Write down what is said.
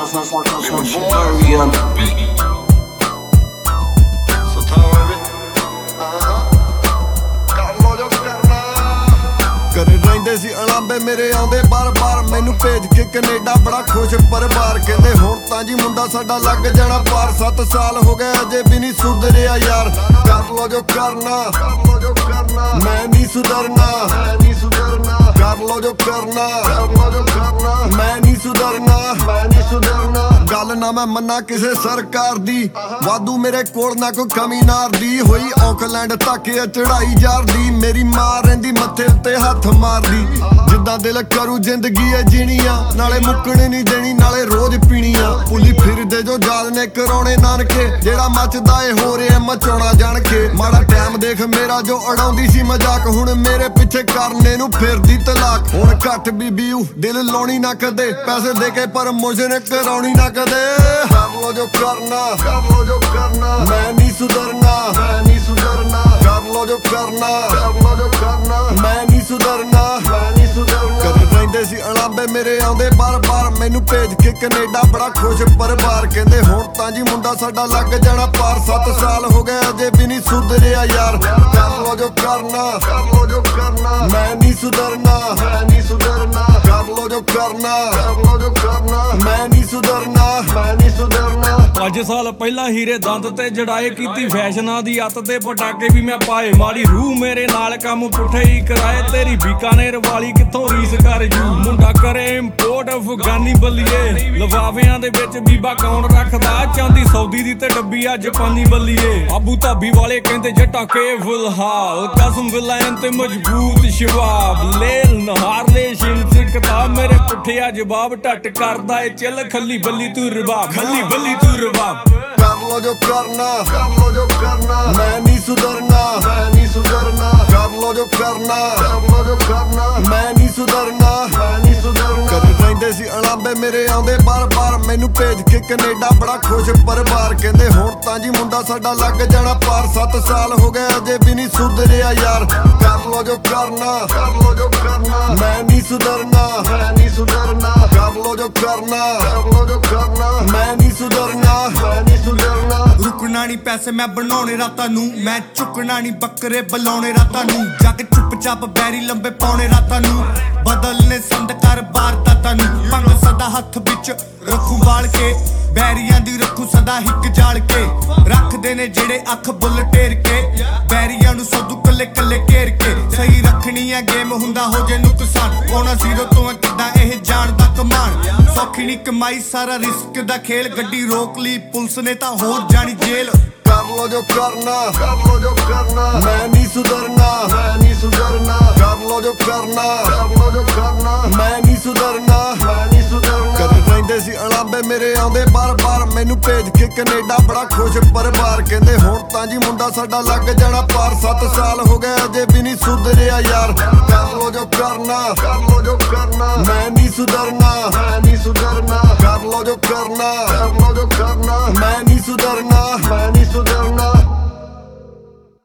Murray on the beat. ਘਰੇ ਰਹਿੰਦੇ ਸੀ ਅਲਾਂਬੇ ਮੇਰੇ ਆਉਂਦੇ ਬਾਰ-ਬਾਰ ਮੈਨੂੰ ਭੇਜ ਕੇ ਕੈਨੇਡਾ ਬੜਾ ਖੁਸ਼ ਪਰਿਵਾਰ ਕਹਿੰਦੇ ਹੁਣ ਤਾਂ ਜੀ ਮੁੰਡਾ ਸਾਡਾ ਲੱਗ ਜਾਣਾ ਪਾਰ 7 ਸਾਲ ਹੋ ਗਏ ਅਜੇ ਵੀ ਨਹੀਂ ਸੁਧਰਿਆ ਯਾਰ ਕਰ ਲੋ ਜੋ ਕਰਨਾ ਮੈਂ ਨਹੀਂ ਸੁਧਰਨਾ ਕਰ ਲੋ ਜੋ ਕਰਨਾ ਮੈਂ ਨਹੀਂ ਸੁਧਰਨਾ ਗੱਲ ਨਾ ਮੈਂ ਮੰਨਾ ਕਿਸੇ ਸਰਕਾਰ ਦੀ ਵਾਧੂ ਮੇਰੇ ਕੋਲ ਨਾ ਕੋਈ ਕਮੀ ਨਾਰਦੀ ਹੋਈ ਔਕਲੈਂਡ ਤੱਕ ਇਹ ਚੜਾਈ ਜਾਰਦੀ ਮੇਰੀ ਮਾਂ ਰਹਿੰਦੀ ਮੱਥੇ ਉੱਤੇ ਹੱਥ ਮਾਰਦੀ ਜਿੱਦਾਂ ਦਿਲ ਕਰੂ ਜ਼ਿੰਦਗੀ ਏ ਜੀਣੀ ਆ ਨਾਲੇ ਮੁੱਕਣੀ ਨਹੀਂ ਦੇਣੀ ਨਾਲੇ ਰੋਜ਼ ਪੀਣੀ ਆ ਪੁਲੀ ਫਿਰਦੇ ਜੋ ਯਾਦ ਨੇ ਕਰਾਉਣੇ ਨਾਨਕੇ ਜਿਹੜਾ ਮੱਚਦਾ ਏ ਹੋ ਰਿਹਾ ਮਚਾਉਣਾ ਜਾਣ ਕੇ ਮਾੜਾ ਟਾਈਮ ਦੇਖ ਮੇਰਾ ਜੋ ਅੜਾਉਂਦੀ ਸੀ ਮਜ਼ਾਕ ਹੁਣ ਮੇਰੇ ਪਿੱਛੇ ਕਰਨੇ ਨੂੰ ਫਿਰਦੀ ਤਲਾਕ ਹੁਣ ਘੱਟ ਬੀਬੀਊ ਦਿਲ ਲਾਉਣੀ ਨਾ ਕਦੇ ਪੈਸੇ ਦੇ ਕੇ ਪ੍ਰਮੋਸ਼ਨ ਕਰਾਉਣੀ ਨਾ ਕਦੇ ਕਰ ਲੋ ਜੋ ਕਰਨਾ ਮੈਂ ਨਹੀਂ ਸੁਧਰਨਾ ਕਰ ਲੋ ਜੋ ਕਰਨਾ ਮੈਂ ਨਹੀਂ ਸੁਧਰਨਾ ਘਰੇ ਰਹਿੰਦੇ ਸੀ ਅਲਾਂਬੇ ਮੇਰੇ ਆਉਂਦੇ ਬਾਰ-ਬਾਰ ਮੈਨੂੰ ਭੇਜ ਕੇ ਕੈਨੇਡਾ ਬੜਾ ਖੁਸ਼ ਪਰਿਵਾਰ ਕਹਿੰਦੇ ਹੁਣ ਤਾਂ ਜੀ ਮੁੰਡਾ ਸਾਡਾ ਲੱਗ ਜਾਣਾ ਪਾਰ 7 ਸਾਲ ਹੋ ਗਏ ਅਜੇ ਵੀ ਨਹੀਂ ਸੁਧਰਿਆ ਯਾਰ ਕਰ ਲੋ ਜੋ ਕਰਨਾ ਮੈਂ ਨਹੀਂ ਸੁਧਰਨਾ ਕਰ ਲੋ ਜੋ ਕਰਨਾ ਮੈਂ ਨਹੀਂ ਸੁਧਰਨਾ 5 ਸਾਲ ਪਹਿਲਾਂ ਹੀਰੇ ਦੰਦ ਤੇ ਜੜਾਏ ਕੀਤੀ ਫੈਸ਼ਨਾਂ ਦੀ ਅੱਤ ਤੇ ਪਟਾਕੇ ਵੀ ਮੈਂ ਪਾਏ ਮਾੜੀ ਰੂਹ ਮੇਰੇ ਨਾਲ ਕੰਮ ਪੁੱਠੇ ਹੀ ਕਰਾਏ ਤੇਰੀ ਬੀਕਾਨੇਰ ਵਾਲੀ ਕਿੱਥੋਂ ਰੀਸ ਕਰ ਜੂ ਮੁੰਡਾ ਕਰੇ ਇੰਪੋਰਟ ਅਫਗਾਨੀ ਬੱਲੀਏ ਲਵਾਵਿਆਂ ਦੇ ਵਿੱਚ ਬੀਬਾ ਕੌਣ ਰੱਖਦਾ ਚਾਂਦੀ ਸੌਦੀ ਦੀ ਤੇ ਡੱਬੀ ਆ ਜਾਪਾਨੀ ਬੱਲੀਏ ਆਬੂ ਧਾਬੀ ਵਾਲੇ ਕਹਿੰਦੇ ਜੱਟਾਂ ਕੇ ਫਿਲਹਾਲ ਕਸਮ ਵਿਲਾਇਨ ਤੇ ਮਜ਼ਬੂਤ ਸ਼ਵਾਬ ਲੇਲ ਨਹਾਰ ਲੈ ਸ਼ਿਨ ਸਿੱਕਦਾ ਮੇਰੇ ਪੁੱਠਿਆ ਜਵਾਬ ਟੱਟ ਕਰਦਾ ਏ ਚੱਲ ਖੱਲੀ ਬੱਲੀ ਤੂੰ ਰਬਾਬ ਕਰ ਲੋ ਜੋ ਕਰਨਾ ਮੈਂ ਨਹੀਂ ਸੁਧਰਨਾ ਕਰ ਲੋ ਜੋ ਕਰਨਾ ਮੈਂ ਨਹੀਂ ਸੁਧਰਨਾ ਘਰੇ ਰਹਿੰਦੇ ਸੀ ਅਲਾਂਬੇ ਮੇਰੇ ਆਉਂਦੇ ਬਾਰ-ਬਾਰ ਮੈਨੂੰ ਭੇਜ ਕੇ ਕੈਨੇਡਾ ਬੜਾ ਖੁਸ਼ ਪਰਿਵਾਰ ਕਹਿੰਦੇ ਹੁਣ ਤਾਂ ਜੀ ਮੁੰਡਾ ਸਾਡਾ ਲੱਗ ਜਾਣਾ ਪਾਰ 7 ਸਾਲ ਹੋ ਗਏ ਅਜੇ ਵੀ ਨਹੀਂ ਸੁਧਰਿਆ ਯਾਰ ਕਰ ਲੋ ਜੋ ਕਰਨਾ ਮੈਂ ਨਹੀਂ ਸੁਧਰਨਾ ਕਰ ਲੋ ਜੋ ਕਰਨਾ ਮੈਂ ਨਹੀਂ ਸੁਧਰਨਾ ਰੁਕਣਾ ਨਹੀਂ ਪੈਸੇ ਮੈਂ ਬਣਾਉਣੇ ਰਾਤਾਂ ਨੂੰ ਮੈਂ ਚੁੱਕਣਾ ਨਹੀਂ ਬੱਕਰੇ ਬੁਲਾਉਣੇ ਰਾਤਾਂ ਨੂੰ ਜੱਗ ਚੁੱਪ-ਚਾਪ ਬੈਰੀ ਲੰਬੇ ਪਾਉਣੇ ਰਾਤਾਂ ਨੂੰ ਬਦਲਨੇ ਸੰਦ ਕਰ ਵਾਰਦਾਤਾਂ ਨੂੰ ਭੰਗ ਸਦਾ ਹੱਥ ਵਿੱਚ ਰੱਖੂ ਵਾਲ ਕੇ ਬੈਰੀਆਂ ਦੀ ਰੱਖੂ ਸਦਾ ਹਿੱਕ ਜਾਲ ਕੇ ਰੱਖਦੇ ਨੇ ਜਿਹੜੇ ਅੱਖ ਬੁੱਲ ਟੇਰ ਕੇ ਬੈਰੀਆਂ ਨੂੰ ਸੋਧੂ ਕੱਲੇ ਘੇਰ ਕੇ ਸਹੀ ਰੱਖਣੀ ਹੈ ਗੇਮ ਹੁੰਦਾ ਹੋ ਜੇ ਨੁਕਸਾਨ ਕੋਣਾ ਜ਼ੀਰੋ ਤੋਂ ਕਿੱਦਾਂ ਇਹ ਜਾਣਦਾ ਕਮਾਨ ਸੌਖੀ ਨਹੀਂ ਕਮਾਈ ਸਾਰਾ ਰਿਸਕ ਦਾ ਖੇਲ ਗੱਡੀ ਰੋਕ ਲਈ ਪੁਲਿਸ ਨੇ ਤਾਂ ਹੋਰ ਜਾਣੀ ਜੇਲ ਕਰ ਲੋ ਜੋ ਕਰਨਾ ਮੈਂ ਨਹੀਂ ਸੁਧਰਨਾ ਕਰ ਲੋ ਜੋ ਕਰਨਾ ਮੈਂ ਨਹੀਂ ਸੁਧਰਨਾ ਘਰੇ ਰਹਿੰਦੇ ਸੀ ਅਲਾਂਬੇ ਮੇਰੇ ਆਉਂਦੇ ਬਾਰ-ਬਾਰ ਮੈਨੂੰ ਭੇਜ ਕੇ ਕੈਨੇਡਾ ਬੜਾ ਖੁਸ਼ ਪਰਿਵਾਰ ਕਹਿੰਦੇ ਹੁਣ ਤਾਂ ਜੀ ਮੁੰਡਾ ਸਾਡਾ ਲੱਗ ਜਾਣਾ ਪਾਰ 7 ਸਾਲ ਹੋ ਗਏ ਅਜੇ ਵੀ ਨਹੀਂ ਸੁਧਰਿਆ ਯਾਰ ਕਰ ਲੋ ਜੋ ਕਰਨਾ ਮੈਂ ਨਹੀਂ ਸੁਧਰਨਾ ਕਰ ਲੋ ਜੋ ਕਰਨਾ